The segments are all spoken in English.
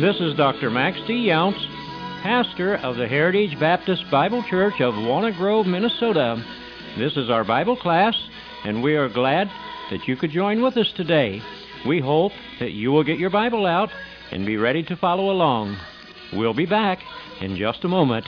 This is Dr. Max T. Younts, pastor of the Heritage Baptist Bible Church of Walnut Grove, Minnesota. This is our Bible class, and we are glad that you could join with us today. We hope that you will get your Bible out and be ready to follow along. We'll be back in just a moment.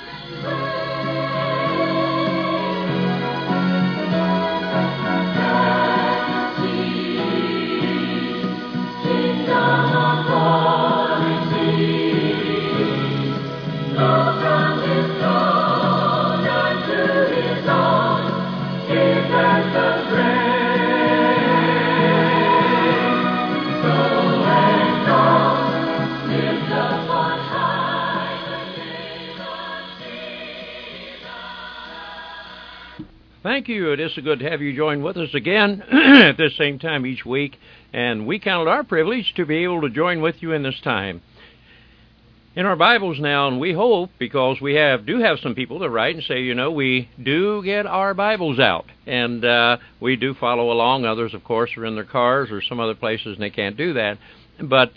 Thank you. It is so good to have you join with us again at this same time each week, and we count it our privilege to be able to join with you in this time. In our Bibles now, and we hope, because we do have some people that write and say, we do get our Bibles out, and we do follow along. Others, of course, are in their cars or some other places, and they can't do that. But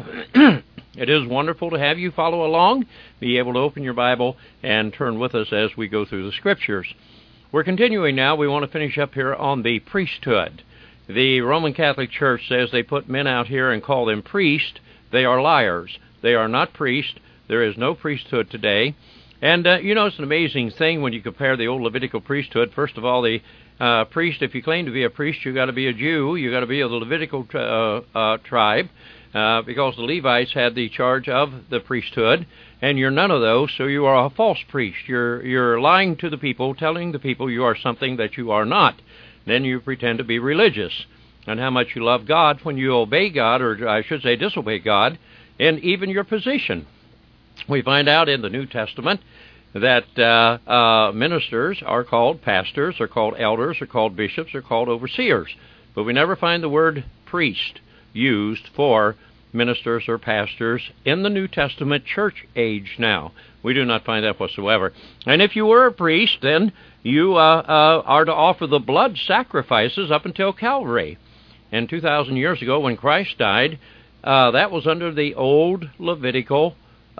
it is wonderful to have you follow along, be able to open your Bible and turn with us as we go through the Scriptures. We're continuing now. We want to finish up here on the priesthood. The Roman Catholic Church says they put men out here and call them priests. They are liars. They are not priests. There is no priesthood today. And, it's an amazing thing when you compare the old Levitical priesthood. First of all, the priest, if you claim to be a priest, you've got to be a Jew. You've got to be of the Levitical tribe, because the Levites had the charge of the priesthood. And you're none of those, so you are a false priest. You're lying to the people, telling the people you are something that you are not. Then you pretend to be religious. And how much you love God when you obey God, or I should say disobey God, and even your position. We find out in the New Testament that ministers are called pastors, are called elders, are called bishops, are called overseers. But we never find the word priest used for ministers or pastors in the New Testament church age now. We do not find that whatsoever. And if you were a priest, then you are to offer the blood sacrifices up until Calvary. And 2,000 years ago, when Christ died, that was under the old Levitical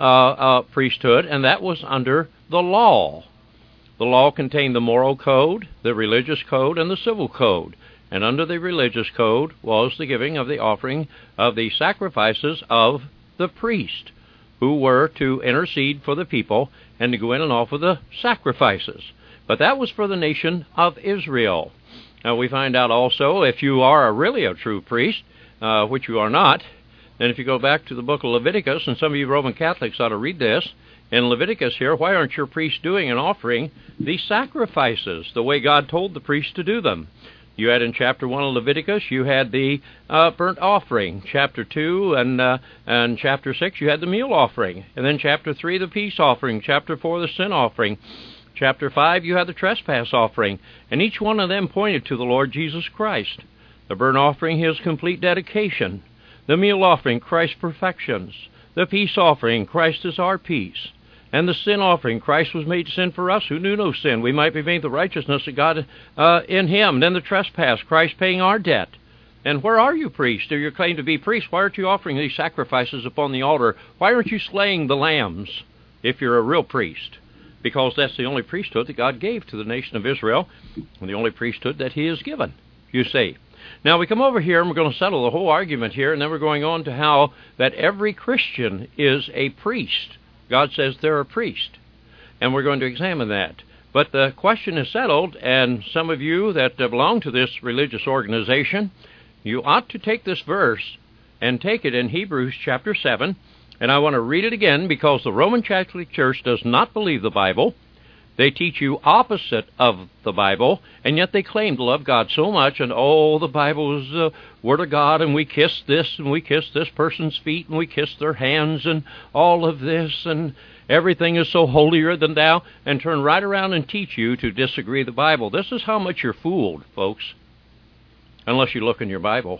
priesthood, and that was under the law. The law contained the moral code, the religious code, and the civil code. And under the religious code was the giving of the offering of the sacrifices of the priest, who were to intercede for the people and to go in and offer the sacrifices. But that was for the nation of Israel. Now we find out also, if you are really a true priest, which you are not, then if you go back to the book of Leviticus, and some of you Roman Catholics ought to read this, in Leviticus here, why aren't your priests doing and offering the sacrifices the way God told the priests to do them? You had in chapter 1 of Leviticus, you had the burnt offering. Chapter 2 and chapter 6, you had the meal offering. And then chapter 3, the peace offering. Chapter 4, the sin offering. Chapter 5, you had the trespass offering. And each one of them pointed to the Lord Jesus Christ. The burnt offering, His complete dedication. The meal offering, Christ's perfections. The peace offering, Christ is our peace. And the sin offering, Christ was made sin for us who knew no sin. We might be made the righteousness of God in Him. Then the trespass, Christ paying our debt. And where are you, priests? Do you claim to be priests? Why aren't you offering these sacrifices upon the altar? Why aren't you slaying the lambs if you're a real priest? Because that's the only priesthood that God gave to the nation of Israel, and the only priesthood that He has given, you see. Now we come over here and we're going to settle the whole argument here, and then we're going on to how that every Christian is a priest. God says they're a priest, and we're going to examine that. But the question is settled, and some of you that belong to this religious organization, you ought to take this verse and take it in Hebrews chapter 7, and I want to read it again because the Roman Catholic Church does not believe the Bible. They teach you opposite of the Bible, and yet they claim to love God so much, and the Bible is the Word of God, and we kiss this, and we kiss this person's feet, and we kiss their hands, and all of this, and everything is so holier than thou, and turn right around and teach you to disagree with the Bible. This is how much you're fooled, folks, unless you look in your Bible.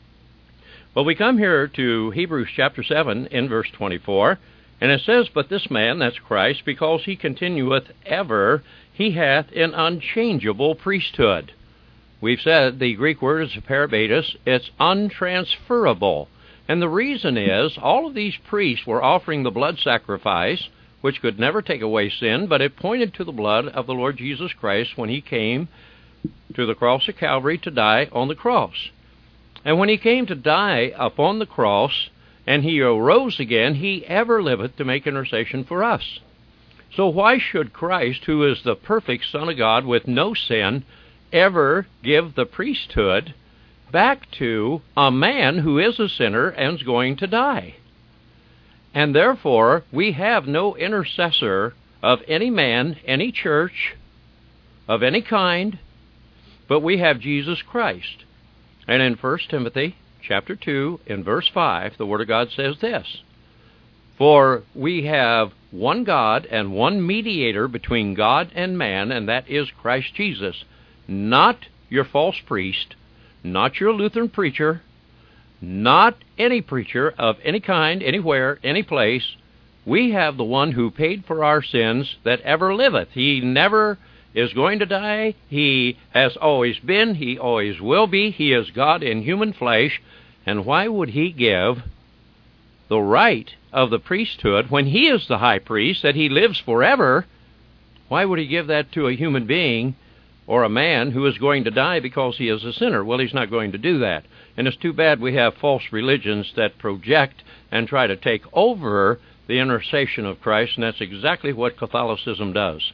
Well, we come here to Hebrews chapter 7 in verse 24, and it says, But this man, that's Christ, because He continueth ever, He hath an unchangeable priesthood. We've said the Greek word is parabatus. It's untransferable. And the reason is, all of these priests were offering the blood sacrifice, which could never take away sin, but it pointed to the blood of the Lord Jesus Christ when he came to the cross of Calvary to die on the cross. And when he came to die upon the cross, and he arose again, he ever liveth to make intercession for us. So why should Christ, who is the perfect Son of God with no sin, ever give the priesthood back to a man who is a sinner and is going to die? And therefore, we have no intercessor of any man, any church, of any kind, but we have Jesus Christ. And in 1 Timothy chapter 2, in verse 5, the Word of God says this, "For we have one God and one mediator between God and man, and that is Christ Jesus." Not your false priest, not your Lutheran preacher, not any preacher of any kind, anywhere, any place. We have the one who paid for our sins that ever liveth. He never is going to die. He has always been. He always will be. He is God in human flesh. And why would he give the right of the priesthood when he is the high priest, that he lives forever? Why would he give that to a human being or a man who is going to die because he is a sinner? Well, he's not going to do that. And it's too bad we have false religions that project and try to take over the intercession of Christ, and that's exactly what Catholicism does.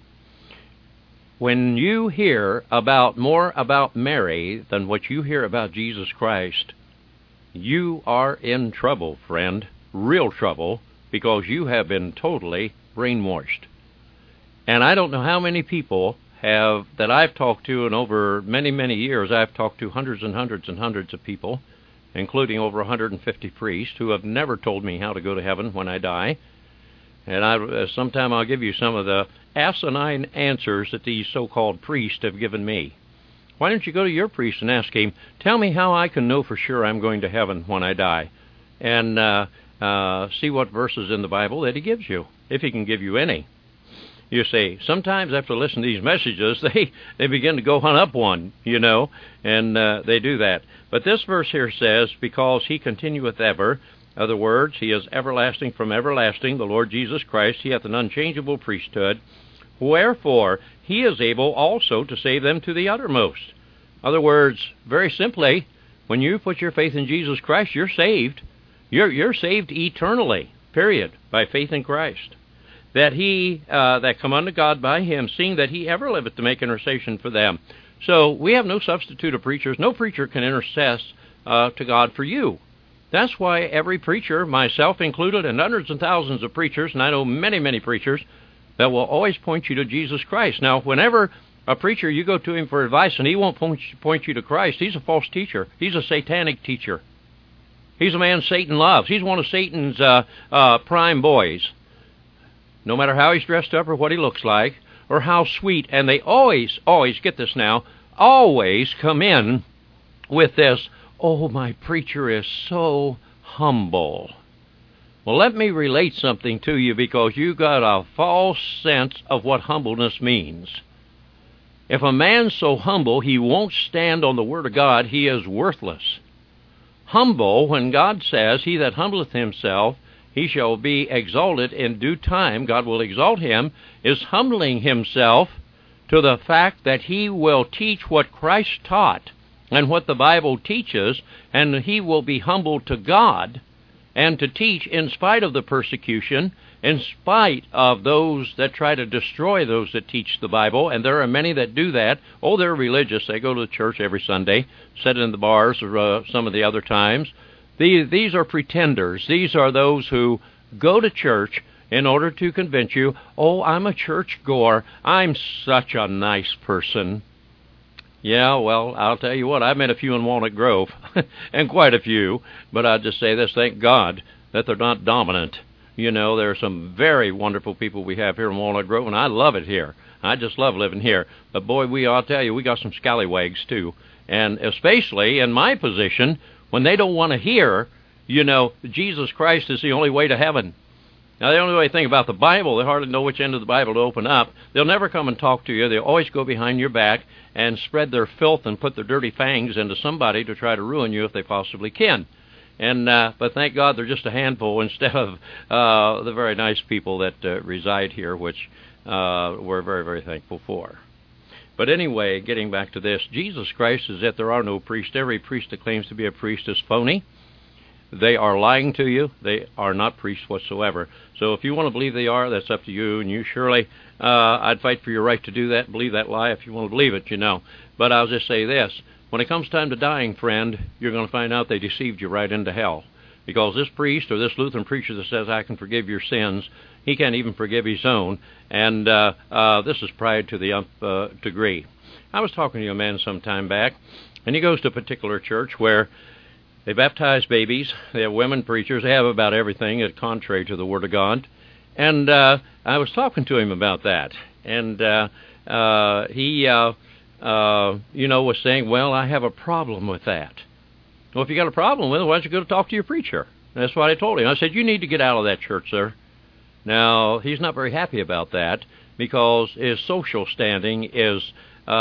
When you hear more about Mary than what you hear about Jesus Christ, you are in trouble, friend, real trouble, because you have been totally brainwashed. And I don't know how many people that I've talked to, and over many, many years, I've talked to hundreds and hundreds and hundreds of people, including over 150 priests, who have never told me how to go to heaven when I die. And sometime I'll give you some of the asinine answers that these so-called priests have given me. Why don't you go to your priest and ask him, tell me how I can know for sure I'm going to heaven when I die, and see what verses in the Bible that he gives you, if he can give you any. You see, sometimes after listening to these messages, they begin to go hunt up one, and they do that. But this verse here says, because he continueth ever, other words, he is everlasting from everlasting, the Lord Jesus Christ, he hath an unchangeable priesthood, wherefore he is able also to save them to the uttermost. Other words, very simply, when you put your faith in Jesus Christ, you're saved. You're saved eternally, period, by faith in Christ. That he that come unto God by him, seeing that he ever liveth to make intercession for them. So we have no substitute of preachers. No preacher can intercess to God for you. That's why every preacher, myself included, and hundreds and thousands of preachers, and I know many, many preachers, that will always point you to Jesus Christ. Now, whenever a preacher, you go to him for advice, and he won't point you to Christ, he's a false teacher. He's a satanic teacher. He's a man Satan loves. He's one of Satan's prime boys. No matter how he's dressed up or what he looks like or how sweet, and they always, get this now, always come in with this, oh, my preacher is so humble. Well, let me relate something to you, because you got a false sense of what humbleness means. If a man's so humble he won't stand on the Word of God, he is worthless. Humble, when God says, he that humbleth himself, he shall be exalted in due time, God will exalt him, is humbling himself to the fact that he will teach what Christ taught and what the Bible teaches, and he will be humble to God and to teach in spite of the persecution, in spite of those that try to destroy those that teach the Bible, and there are many that do that. Oh, they're religious. They go to church every Sunday, sit in the bars or some of the other times. These are pretenders. These are those who go to church in order to convince you, oh, I'm a church-goer. I'm such a nice person. Yeah, well, I'll tell you what, I've met a few in Walnut Grove, and quite a few, but I'll just say this, thank God that they're not dominant. There are some very wonderful people we have here in Walnut Grove, and I love it here. I just love living here. But boy, I'll tell you, we got some scallywags too. And especially in my position, when they don't want to hear, Jesus Christ is the only way to heaven. Now, they don't know anything about the Bible. They hardly know which end of the Bible to open up. They'll never come and talk to you. They'll always go behind your back and spread their filth and put their dirty fangs into somebody to try to ruin you if they possibly can. But thank God they're just a handful instead of the very nice people that reside here, which we're very, very thankful for. But anyway, getting back to this, Jesus Christ says that there are no priests. Every priest that claims to be a priest is phony. They are lying to you. They are not priests whatsoever. So if you want to believe they are, that's up to you. And you surely, I'd fight for your right to do that, believe that lie if you want to believe it, But I'll just say this. When it comes time to dying, friend, you're going to find out they deceived you right into hell. Because this priest or this Lutheran preacher that says, I can forgive your sins, he can't even forgive his own. And this is pride to the nth degree. I was talking to a man some time back, and he goes to a particular church where they baptize babies. They have women preachers. They have about everything contrary to the Word of God. And I was talking to him about that. And he was saying, well, I have a problem with that. Well, if you got a problem with it, why don't you go talk to your preacher? And that's what I told him. I said, you need to get out of that church, sir. Now, he's not very happy about that because his social standing is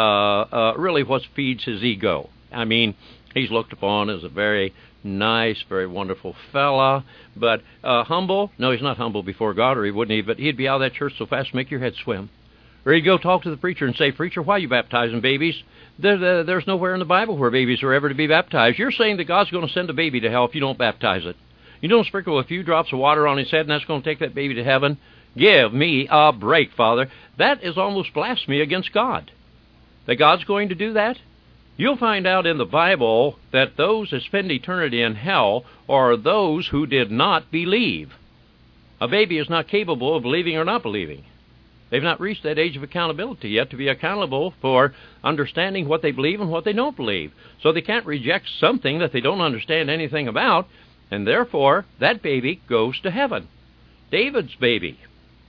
really what feeds his ego. I mean, he's looked upon as a very nice, very wonderful fella, but humble? No, he's not humble before God, or he wouldn't. But he'd be out of that church so fast, make your head swim. Or he'd go talk to the preacher and say, preacher, why are you baptizing babies? There's nowhere in the Bible where babies are ever to be baptized. You're saying that God's going to send a baby to hell if you don't baptize it. You don't sprinkle a few drops of water on his head and that's going to take that baby to heaven? Give me a break, Father. That is almost blasphemy against God. That God's going to do that? You'll find out in the Bible that those that spend eternity in hell are those who did not believe. A baby is not capable of believing or not believing. They've not reached that age of accountability yet to be accountable for understanding what they believe and what they don't believe. So they can't reject something that they don't understand anything about, and therefore that baby goes to heaven. David's baby,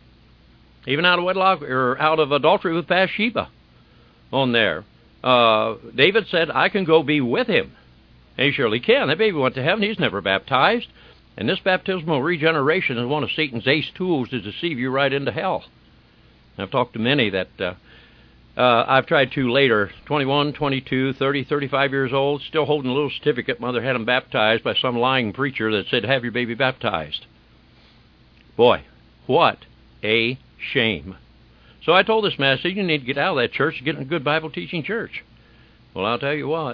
even out of wedlock or out of adultery with Bathsheba on there. David said, I can go be with him. And he surely can. That baby went to heaven. He's never baptized. And this baptismal regeneration is one of Satan's ace tools to deceive you right into hell. I've talked to many that I've tried to later, 21, 22, 30, 35 years old, still holding a little certificate. Mother had them baptized by some lying preacher that said, have your baby baptized. Boy, what a shame. So I told this man, I said, you need to get out of that church and get in a good Bible teaching church. Well, I'll tell you what,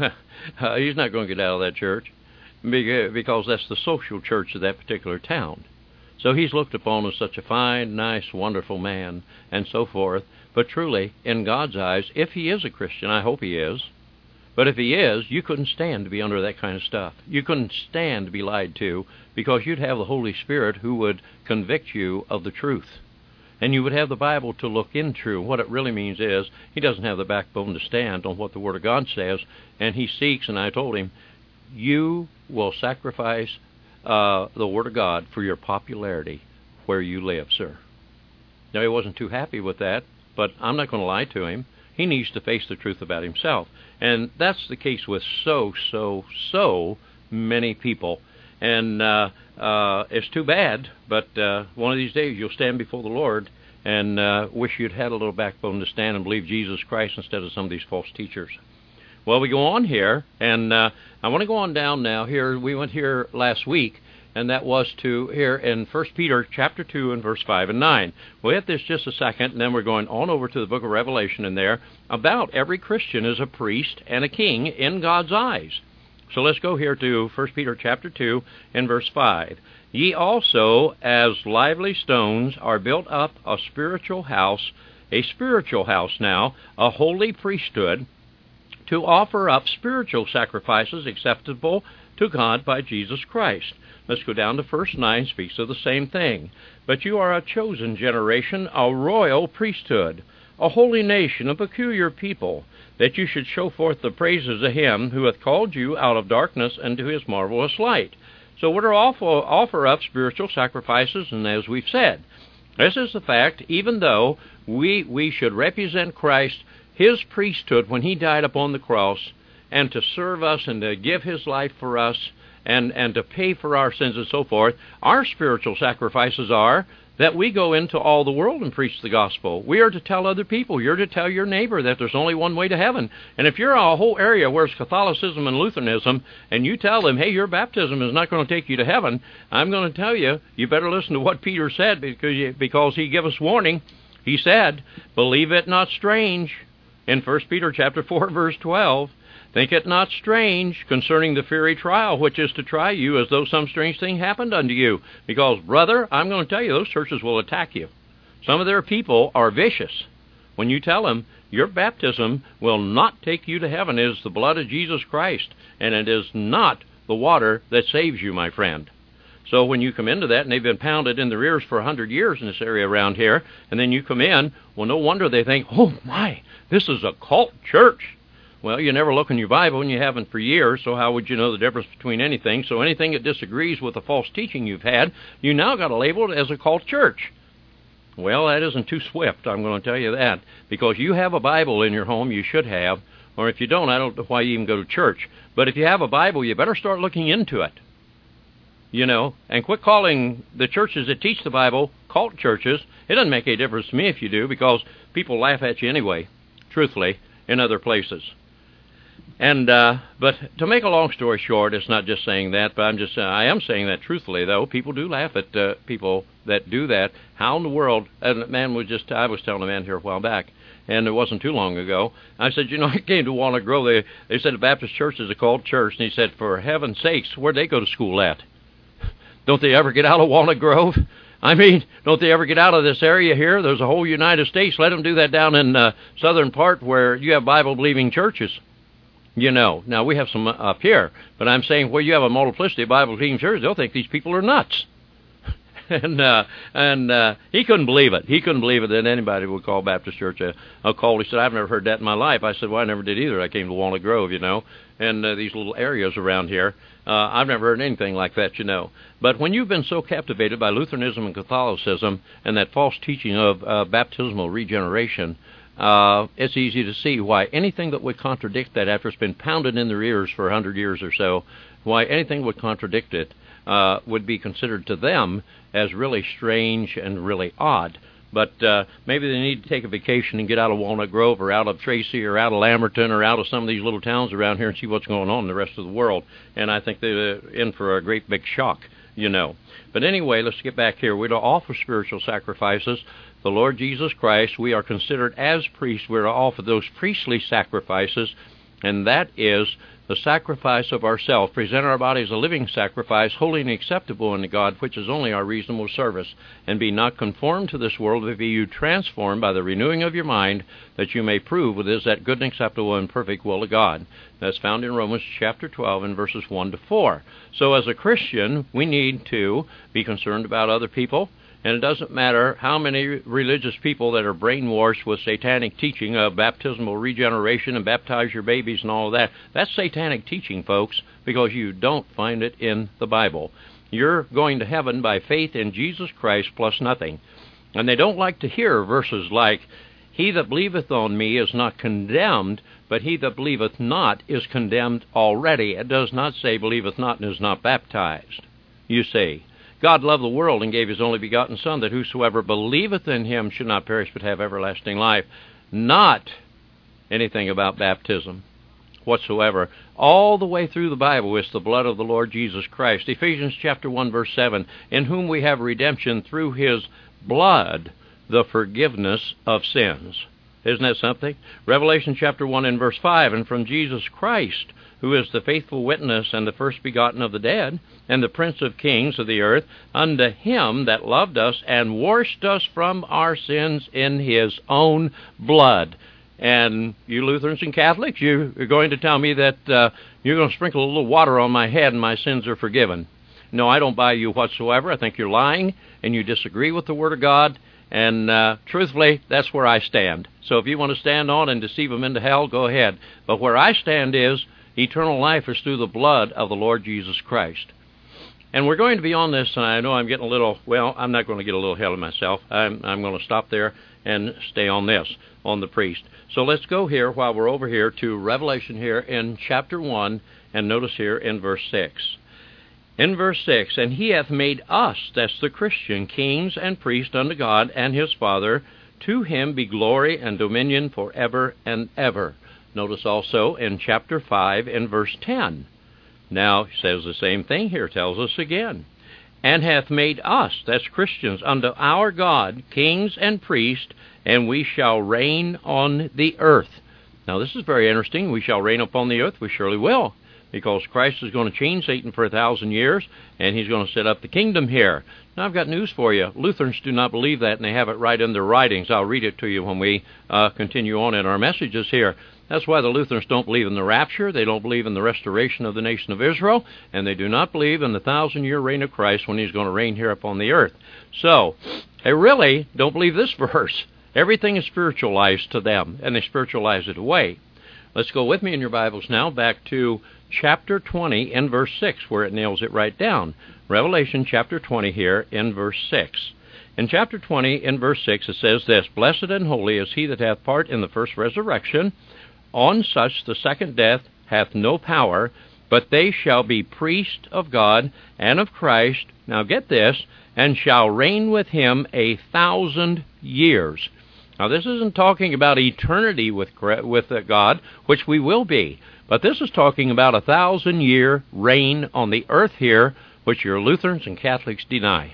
he's not going to get out of that church because that's the social church of that particular town. So he's looked upon as such a fine, nice, wonderful man, and so forth. But truly, in God's eyes, if he is a Christian, I hope he is, but if he is, you couldn't stand to be under that kind of stuff. You couldn't stand to be lied to, because you'd have the Holy Spirit who would convict you of the truth. And you would have the Bible to look into. What it really means is, he doesn't have the backbone to stand on what the Word of God says, and he seeks, and I told him, you will sacrifice the Word of God for your popularity where you live, sir. Now, he wasn't too happy with that, but I'm not going to lie to him. He needs to face the truth about himself. And that's the case with so many people. And it's too bad, but one of these days you'll stand before the Lord and wish you'd had a little backbone to stand and believe Jesus Christ instead of some of these false teachers. Well, we go on here, and I want to go on down now. Here, we went here last week, and that was to here in 1 Peter chapter 2 and verse 5 and 9. We'll hit this just a second, and then we're going on over to the book of Revelation in there about every Christian is a priest and a king in God's eyes. So let's go here to 1 Peter chapter 2 and verse 5. Ye also, as lively stones, are built up a spiritual house now, a holy priesthood, to offer up spiritual sacrifices acceptable to God by Jesus Christ. Let's go down to verse 9, speaks of the same thing. But you are a chosen generation, a royal priesthood, a holy nation, a peculiar people, that you should show forth the praises of him who hath called you out of darkness into his marvelous light. So we're to offer up spiritual sacrifices, and as we've said, this is the fact, even though we should represent Christ, his priesthood, when he died upon the cross, and to serve us and to give his life for us and to pay for our sins and so forth, our spiritual sacrifices are that we go into all the world and preach the gospel. We are to tell other people. You're to tell your neighbor that there's only one way to heaven. And if you're a whole area where it's Catholicism and Lutheranism, and you tell them, hey, your baptism is not going to take you to heaven, I'm going to tell you, you better listen to what Peter said, because he gave us warning. He said, believe it not strange, in 1 Peter chapter 4, verse 12, think it not strange concerning the fiery trial, which is to try you as though some strange thing happened unto you. Because, brother, I'm going to tell you, those churches will attack you. Some of their people are vicious. When you tell them, your baptism will not take you to heaven, it is the blood of Jesus Christ, and it is not the water that saves you, my friend. So when you come into that, and they've been pounded in their ears for 100 years in this area around here, and then you come in, well, no wonder they think, oh my, this is a cult church. Well, you never look in your Bible, and you haven't for years, so how would you know the difference between anything? So anything that disagrees with the false teaching you've had, you now got to label it as a cult church. Well, that isn't too swift, I'm going to tell you that, because you have a Bible in your home, you should have, or if you don't, I don't know why you even go to church. But if you have a Bible, you better start looking into it, and quit calling the churches that teach the Bible cult churches. It doesn't make any difference to me if you do, because people laugh at you anyway, truthfully, in other places. And but to make a long story short, it's not just saying that, but I am saying that truthfully, though. People do laugh at people that do that. How in the world? And a man I was telling a man here a while back, and it wasn't too long ago. I said, I came to Walnut Grove. They said the Baptist church is a cult church, and he said, for heaven's sakes, where'd they go to school at? Don't they ever get out of Walnut Grove? I mean, don't they ever get out of this area here? There's a whole United States. Let them do that down in the southern part where you have Bible-believing churches. Now we have some up here, but I'm saying where you have a multiplicity of Bible-believing churches, they'll think these people are nuts. and he couldn't believe it. He couldn't believe it that anybody would call Baptist Church a cult. He said, I've never heard that in my life. I said, well, I never did either. I came to Walnut Grove, and these little areas around here. I've never heard anything like that, But when you've been so captivated by Lutheranism and Catholicism and that false teaching of baptismal regeneration, it's easy to see why anything that would contradict that after it's been pounded in their ears for 100 years or so, why anything would contradict it would be considered to them as really strange and really odd. But maybe they need to take a vacation and get out of Walnut Grove or out of Tracy or out of Lamberton or out of some of these little towns around here and see what's going on in the rest of the world. And I think they're in for a great big shock, But anyway, let's get back here. We're to offer spiritual sacrifices. The Lord Jesus Christ, we are considered as priests. We're to offer those priestly sacrifices, and that is the sacrifice of ourselves. Present our bodies a living sacrifice, holy and acceptable unto God, which is only our reasonable service. And be not conformed to this world, but be you transformed by the renewing of your mind, that you may prove what is that good and acceptable and perfect will of God. That's found in Romans chapter 12 and verses 1 to 4. So as a Christian, we need to be concerned about other people. And it doesn't matter how many religious people that are brainwashed with satanic teaching of baptismal regeneration and baptize your babies and all of that. That's satanic teaching, folks, because you don't find it in the Bible. You're going to heaven by faith in Jesus Christ plus nothing. And they don't like to hear verses like, he that believeth on me is not condemned, but he that believeth not is condemned already. It does not say believeth not and is not baptized. You see, God loved the world and gave his only begotten Son, that whosoever believeth in him should not perish but have everlasting life. Not anything about baptism whatsoever. All the way through the Bible is the blood of the Lord Jesus Christ. Ephesians chapter 1, verse 7, in whom we have redemption through his blood, the forgiveness of sins. Isn't that something? Revelation chapter 1 and verse 5, and from Jesus Christ, who is the faithful witness and the first begotten of the dead, and the Prince of kings of the earth, unto him that loved us and washed us from our sins in his own blood. And you Lutherans and Catholics, you're going to tell me that you're going to sprinkle a little water on my head and my sins are forgiven. No, I don't buy you whatsoever. I think you're lying and you disagree with the Word of God. And truthfully, that's where I stand. So if you want to stand on and deceive them into hell, go ahead. But where I stand is eternal life is through the blood of the Lord Jesus Christ. And we're going to be on this, and I know I'm getting a little, well, I'm not going to get a little ahead of myself. I'm going to stop there and stay on this, on the priest. So let's go here while we're over here to Revelation here in chapter 1, and notice here in verse 6. In verse 6, and he hath made us, that's the Christian, kings and priests unto God and his Father. To him be glory and dominion forever and ever. Notice also in chapter 5 in verse 10. Now, he says the same thing here, tells us again. And hath made us, that's Christians, unto our God, kings and priests, and we shall reign on the earth. Now, this is very interesting. We shall reign upon the earth. We surely will, because Christ is going to chain Satan for 1,000 years, and he's going to set up the kingdom here. Now, I've got news for you. Lutherans do not believe that, and they have it right in their writings. I'll read it to you when we continue on in our messages here. That's why the Lutherans don't believe in the rapture. They don't believe in the restoration of the nation of Israel, and they do not believe in the 1,000-year reign of Christ when he's going to reign here upon the earth. So, they really don't believe this verse. Everything is spiritualized to them, and they spiritualize it away. Let's go with me in your Bibles now back to chapter 20 in verse 6, where it nails it right down. Revelation chapter 20 here in verse 6. In chapter 20 in verse 6 it says this, Blessed and holy is he that hath part in the first resurrection. On such the second death hath no power, but they shall be priests of God and of Christ, now get this, and shall reign with him 1,000 years. Now, this isn't talking about eternity with God, which we will be, but this is talking about 1,000-year reign on the earth here, which your Lutherans and Catholics deny.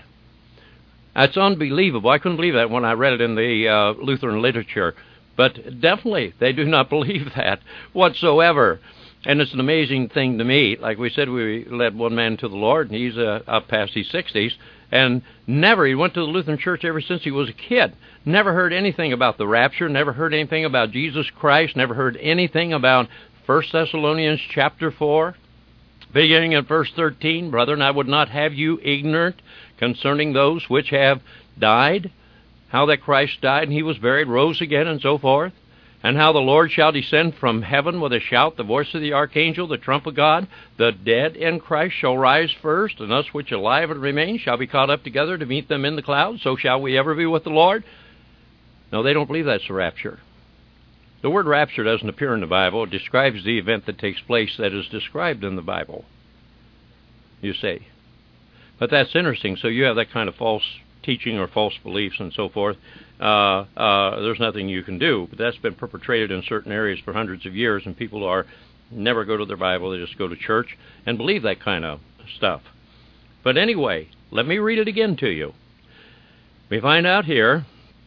That's unbelievable. I couldn't believe that when I read it in the Lutheran literature. But definitely, they do not believe that whatsoever. And it's an amazing thing to me. Like we said, we led one man to the Lord, and he's up past his 60s, and he went to the Lutheran church ever since he was a kid. Never heard anything about the rapture, never heard anything about Jesus Christ, never heard anything about 1 Thessalonians chapter 4, beginning at verse 13. Brethren, I would not have you ignorant concerning those which have died, how that Christ died, and he was buried, rose again, and so forth, and how the Lord shall descend from heaven with a shout, the voice of the archangel, the trump of God. The dead in Christ shall rise first, and us which alive and remain shall be caught up together to meet them in the clouds. So shall we ever be with the Lord. No, they don't believe that's the rapture. The word rapture doesn't appear in the Bible. It describes the event that takes place that is described in the Bible, you see. But that's interesting. So you have that kind of false teaching or false beliefs and so forth. There's nothing you can do. But that's been perpetrated in certain areas for hundreds of years, and people never go to their Bible. They just go to church and believe that kind of stuff. But anyway, let me read it again to you. We find out here,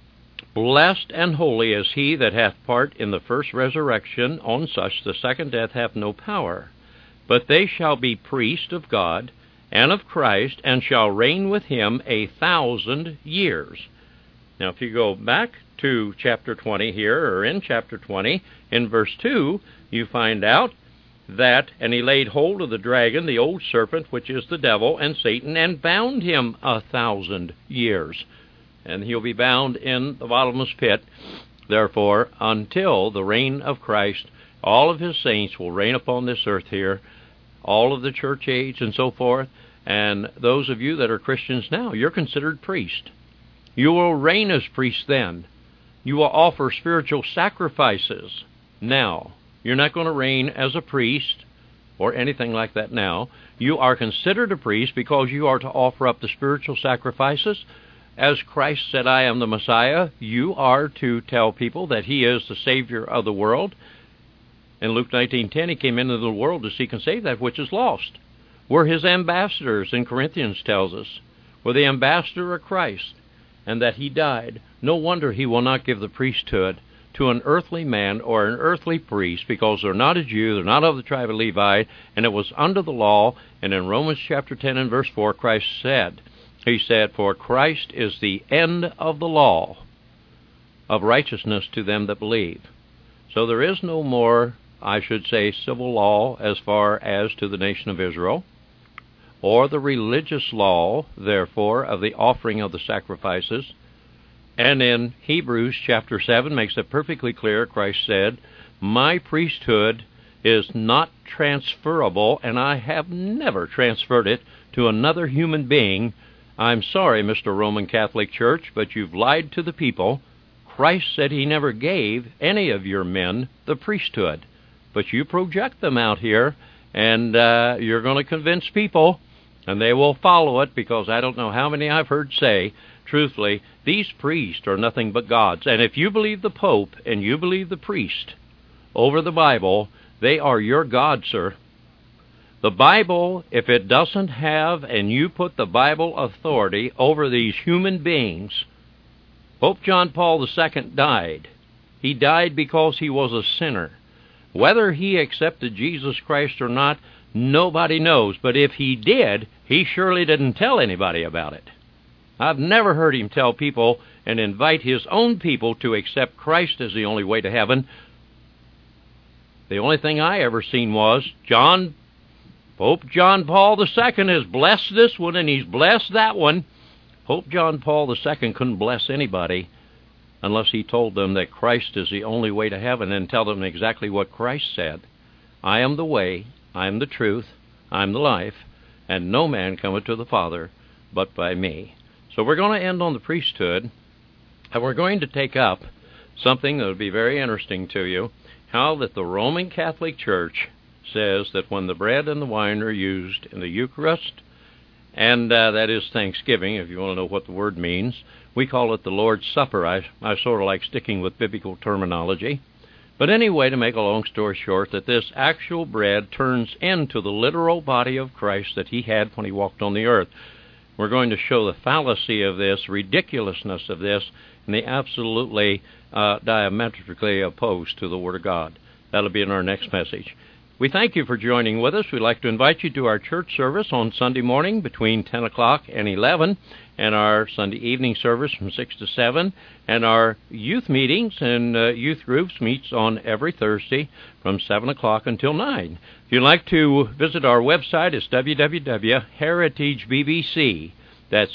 Blessed and holy is he that hath part in the first resurrection. On such the second death hath no power. But they shall be priests of God and of Christ, and shall reign with him 1,000 years. Now, if you go back to chapter 20 here, or in chapter 20, in verse 2, you find out that, and he laid hold of the dragon, the old serpent, which is the devil and Satan, and bound him 1,000 years. And he'll be bound in the bottomless pit, therefore, until the reign of Christ. All of his saints will reign upon this earth here, all of the church age and so forth. And those of you that are Christians now, you're considered priest. You will reign as priests then. You will offer spiritual sacrifices now. You're not going to reign as a priest or anything like that now. You are considered a priest because you are to offer up the spiritual sacrifices. As Christ said, I am the Messiah, you are to tell people that he is the Savior of the world. In Luke 19:10, he came into the world to seek and save that which is lost. We're his ambassadors, in Corinthians tells us. We're the ambassador of Christ, and that he died. No wonder he will not give the priesthood to an earthly man or an earthly priest, because they're not a Jew, they're not of the tribe of Levi, and it was under the law. And in Romans chapter 10 and verse 4, Christ said, he said, for Christ is the end of the law of righteousness to them that believe. So there is no more, I should say, civil law as far as to the nation of Israel, or the religious law, therefore, of the offering of the sacrifices. And in Hebrews chapter 7 makes it perfectly clear, Christ said, my priesthood is not transferable, and I have never transferred it to another human being. I'm sorry, Mr. Roman Catholic Church, but you've lied to the people. Christ said he never gave any of your men the priesthood. But you project them out here, and you're going to convince people And they will follow it, because I don't know how many I've heard say, truthfully, these priests are nothing but gods. And if you believe the Pope and you believe the priest over the Bible, they are your God, sir. The Bible, if it doesn't have, and you put the Bible authority over these human beings, Pope John Paul II died. He died because he was a sinner. Whether he accepted Jesus Christ or not, nobody knows. But if he did, he surely didn't tell anybody about it. I've never heard him tell people and invite his own people to accept Christ as the only way to heaven. The only thing I ever seen was Pope John Paul II has blessed this one and he's blessed that one. Pope John Paul II couldn't bless anybody unless he told them that Christ is the only way to heaven, and tell them exactly what Christ said. I am the way, I am the truth, I am the life, and no man cometh to the Father but by me. So we're going to end on the priesthood, and we're going to take up something that will be very interesting to you, how that the Roman Catholic Church says that when the bread and the wine are used in the Eucharist, and that is Thanksgiving, if you want to know what the word means, we call it the Lord's Supper. I sort of like sticking with biblical terminology. But anyway, to make a long story short, that this actual bread turns into the literal body of Christ that he had when he walked on the earth. We're going to show the fallacy of this, ridiculousness of this, and the absolutely diametrically opposed to the Word of God. That'll be in our next message. We thank you for joining with us. We'd like to invite you to our church service on Sunday morning between 10 o'clock and 11, and our Sunday evening service from 6 to 7, and our youth meetings and youth groups meets on every Thursday from 7 o'clock until 9. If you'd like to visit our website, it's www.heritagebbc. That's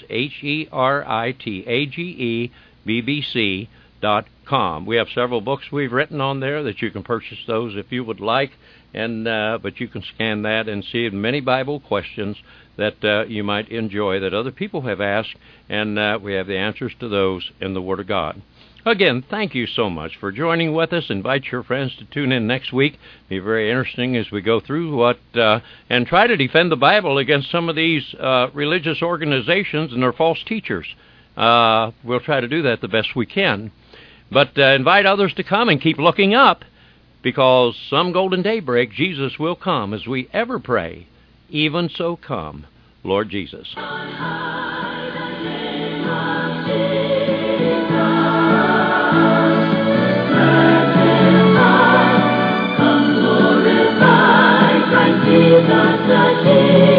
HERITAGEBBC.com. We have several books we've written on there that you can purchase those if you would like, and but you can scan that and see many Bible questions that you might enjoy that other people have asked, and we have the answers to those in the Word of God. Again, thank you so much for joining with us. Invite your friends to tune in next week. It'll be very interesting as we go through and try to defend the Bible against some of these religious organizations and their false teachers. We'll try to do that the best we can. But invite others to come and keep looking up, because some golden daybreak Jesus will come as we ever pray. Even so come, Lord Jesus. Jesus the King.